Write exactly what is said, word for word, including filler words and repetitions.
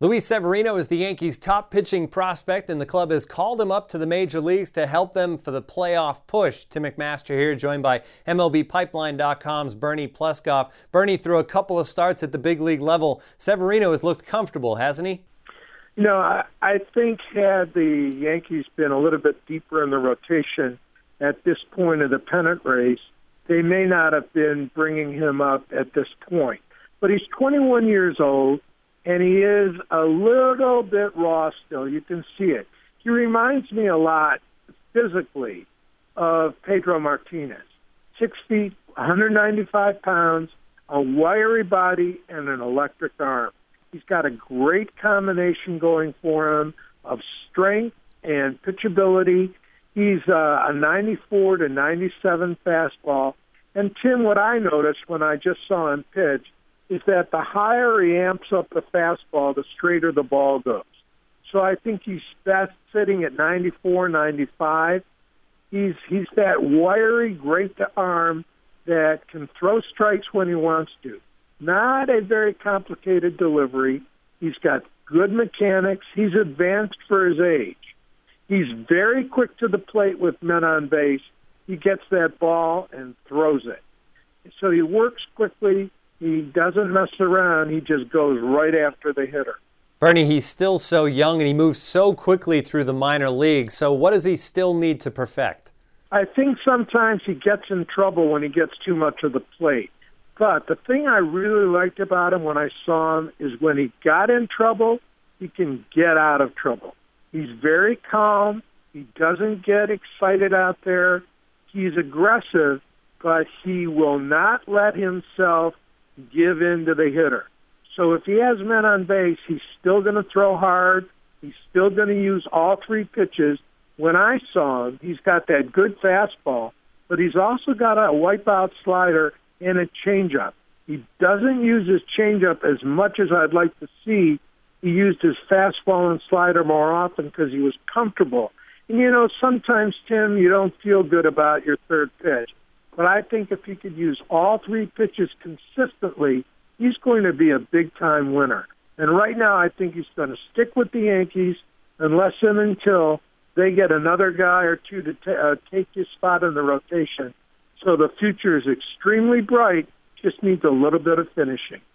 Luis Severino is the Yankees' top pitching prospect, and the club has called him up to the major leagues to help them for the playoff push. Tim McMaster here, joined by M L B Pipeline dot com's Bernie Pleskoff. Bernie, through a couple of starts at the big league level, Severino has looked comfortable, hasn't he? You know, I, I think had the Yankees been a little bit deeper in the rotation at this point of the pennant race, they may not have been bringing him up at this point. But he's twenty-one years old. And he is a little bit raw still. You can see it. He reminds me a lot physically of Pedro Martinez. Six feet, one hundred ninety-five pounds, a wiry body, and an electric arm. He's got a great combination going for him of strength and pitchability. He's uh, a ninety-four to ninety-seven fastball. And, Tim, what I noticed when I just saw him pitch is that the higher he amps up the fastball, the straighter the ball goes. So I think he's best sitting at ninety-four, ninety-five. He's he's that wiry, great to arm that can throw strikes when he wants to. Not a very complicated delivery. He's got good mechanics. He's advanced for his age. He's very quick to the plate with men on base. He gets that ball and throws it. So he works quickly. He doesn't mess around. He just goes right after the hitter. Bernie, he's still so young and he moves so quickly through the minor leagues. So what does he still need to perfect? I think sometimes he gets in trouble when he gets too much of the plate. But the thing I really liked about him when I saw him is when he got in trouble, he can get out of trouble. He's very calm. He doesn't get excited out there. He's aggressive, but he will not let himself give in to the hitter. So if he has men on base, he's still going to throw hard. He's still going to use all three pitches. When I saw him, he's got that good fastball, but he's also got a wipeout slider and a changeup. He doesn't use his changeup as much as I'd like to see. He used his fastball and slider more often because he was comfortable. And, you know, sometimes, Tim, you don't feel good about your third pitch. But I think if he could use all three pitches consistently, he's going to be a big-time winner. And right now I think he's going to stick with the Yankees unless and until they get another guy or two to t- uh, take his spot in the rotation. So the future is extremely bright, just needs a little bit of finishing.